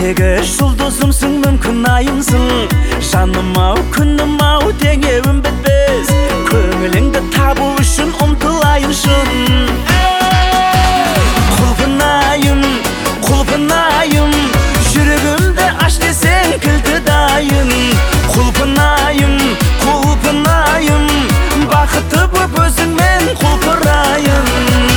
Сегіз жұлдызымсың, мүмкін айымсың. Жаным-ау, күнім-ау, теңеуім бітпес. Көңіліңді табу үшін ұмтылайыншын. Құлпынайым, құлпынайым, жүрегімді аш десең кілті дайын. Құлпынайым, құлпынайым, бақытты боп өзіңмен құлпырайын.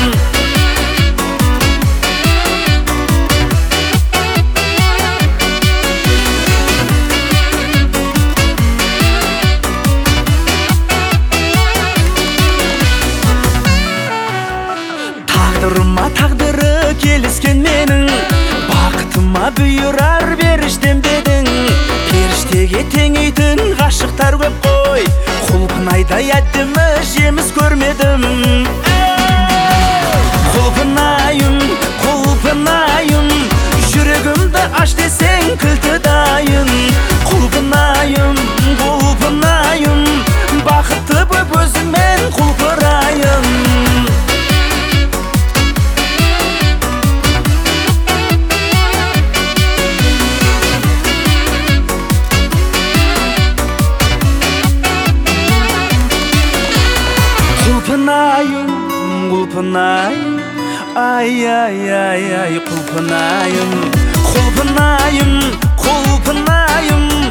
Тағдырыма тағдыры келіскен менің, бақытыма бұйырар беріштем дедің. Періштеге теңейтін ғашықтар көп қой, құлпынайдай әдемі жеміс көрмедім. Құлпынайым, құлпынайым, жүрегімді аш десең кілті дайын. Құлпынайым, құлпынайым, бақытты боп өзіңмен құлпырайын. Құлпынайым, құлпынайым, ай-ай-ай-ай, құлпынайым. Құлпынайым, құлпынайым,